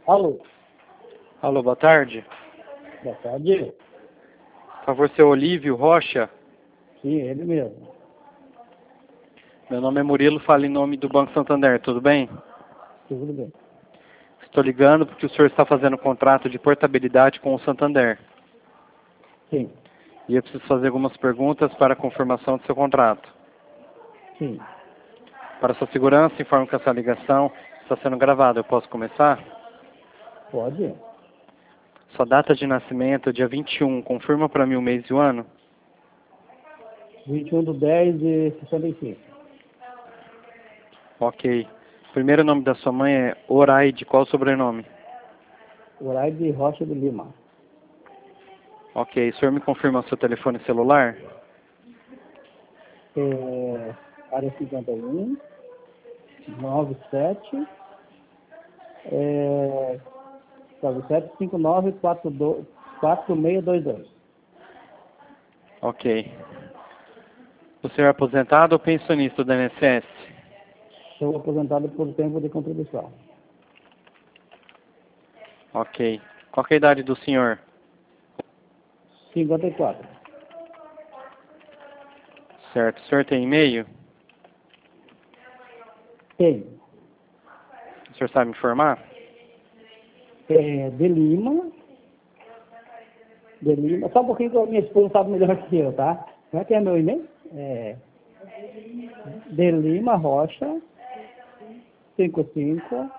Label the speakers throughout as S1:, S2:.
S1: Alô,
S2: Alô, boa tarde.
S1: boa tarde.
S2: Por favor, seu Olívio Rocha.
S1: Sim, ele mesmo.
S2: Meu nome é Murilo, falo em nome do Banco Santander, tudo bem?
S1: Tudo bem.
S2: Estou ligando porque o senhor está fazendo um contrato de portabilidade com o Santander.
S1: Sim,
S2: E eu preciso fazer algumas perguntas para a confirmação do seu contrato.
S1: sim.
S2: Para sua segurança, informo que essa ligação está sendo gravada. Eu posso começar?
S1: Pode?
S2: Sua data de nascimento, dia 21, confirma para mim o mês e o ano?
S1: 21/10/65.
S2: Ok. Primeiro nome da sua mãe é Oraide, qual o sobrenome?
S1: Horário de Rocha de Lima.
S2: Ok. O senhor me confirma o seu telefone celular?
S1: Área 51, 97, 4622.
S2: Ok. O senhor é aposentado ou pensionista do INSS?
S1: Sou aposentado por tempo de contribuição.
S2: Ok. Qual que é a idade do senhor?
S1: 54.
S2: Certo. O senhor tem e-mail?
S1: Tenho.
S2: O senhor sabe me informar?
S1: De Lima. De Lima. Só um pouquinho que a minha esposa sabe melhor que eu, tá? Como é que é meu e-mail? De Lima Rocha 55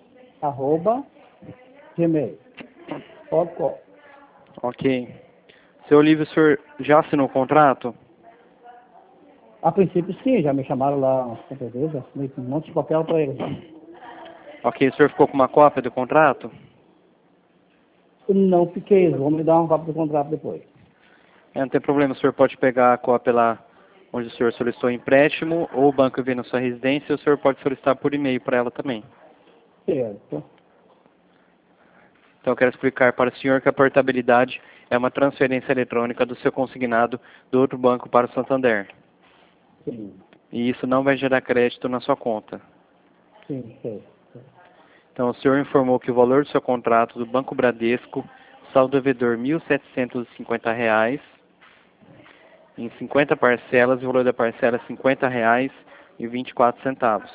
S1: @gmail.com.
S2: Ok. Seu Olívio, o senhor já assinou o contrato?
S1: A princípio sim, já me chamaram lá umas quantas vezes, assinei um monte de papel para eles.
S2: Ok. O senhor ficou com uma cópia do contrato?
S1: Não fiquei, eles vão me dar uma cópia do contrato depois.
S2: Não tem problema. O senhor pode pegar a cópia lá onde o senhor solicitou empréstimo, ou o banco vem na sua residência, e o senhor pode solicitar por e-mail para ela também.
S1: Certo.
S2: Então, eu quero explicar para o senhor que a portabilidade é uma transferência eletrônica do seu consignado do outro banco para o Santander.
S1: Sim,
S2: E isso não vai gerar crédito na sua conta.
S1: sim, certo.
S2: Então, o senhor informou que o valor do seu contrato do Banco Bradesco, saldo devedor R$ 1.750, em 50 parcelas, e o valor da parcela é R$ 50,24.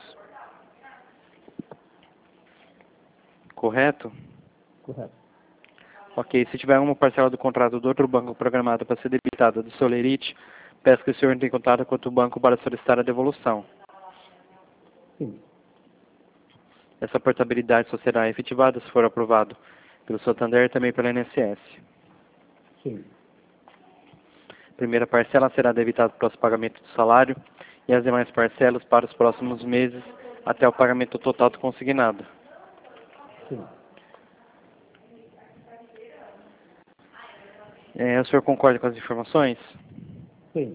S2: Correto?
S1: Correto.
S2: Ok, se tiver uma parcela do contrato do outro banco programada para ser debitada do seu lerite, peço que o senhor entre em contato com outro banco para solicitar a devolução.
S1: Sim,
S2: Essa portabilidade só será efetivada se for aprovado pelo Santander e também pelo INSS.
S1: sim.
S2: A primeira parcela será debitada para o pagamento do salário e as demais parcelas para os próximos meses até o pagamento total do consignado.
S1: Sim.
S2: O senhor concorda com as informações?
S1: Sim.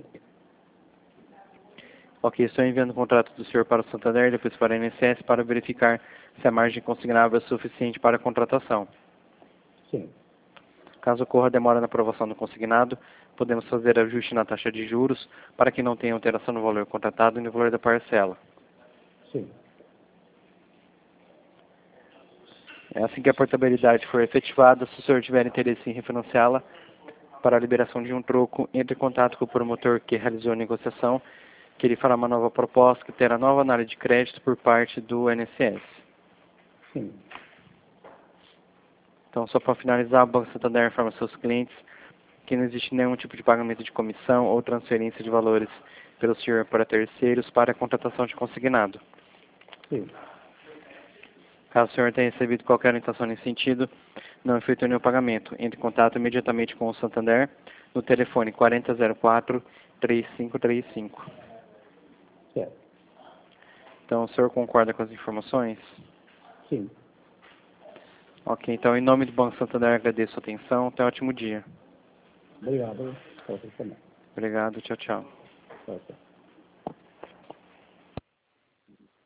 S2: Ok, estou enviando o contrato do senhor para o Santander e depois para a INSS para verificar se a margem consignável é suficiente para a contratação.
S1: Sim.
S2: Caso ocorra demora na aprovação do consignado, podemos fazer ajuste na taxa de juros para que não tenha alteração no valor contratado e no valor da parcela.
S1: Sim.
S2: Assim que a portabilidade for efetivada, se o senhor tiver interesse em refinanciá-la para a liberação de um troco, entre em contato com o promotor que realizou a negociação, que ele fará uma nova proposta que terá nova análise de crédito por parte do INSS.
S1: Sim.
S2: Então, só para finalizar, o Banco Santander informa seus clientes que não existe nenhum tipo de pagamento de comissão ou transferência de valores pelo senhor para terceiros para a contratação de consignado.
S1: Sim.
S2: Caso o senhor tenha recebido qualquer orientação nesse sentido, não efetue nenhum pagamento. Entre em contato imediatamente com o Santander no telefone 4004-3535.
S1: Certo.
S2: Então, o senhor concorda com as informações?
S1: Sim.
S2: Ok, então, em nome do Banco Santander, agradeço a atenção. Tenha um ótimo dia.
S1: Obrigado. Para você também.
S2: Obrigado, tchau, tchau.
S1: Tchau, tchau.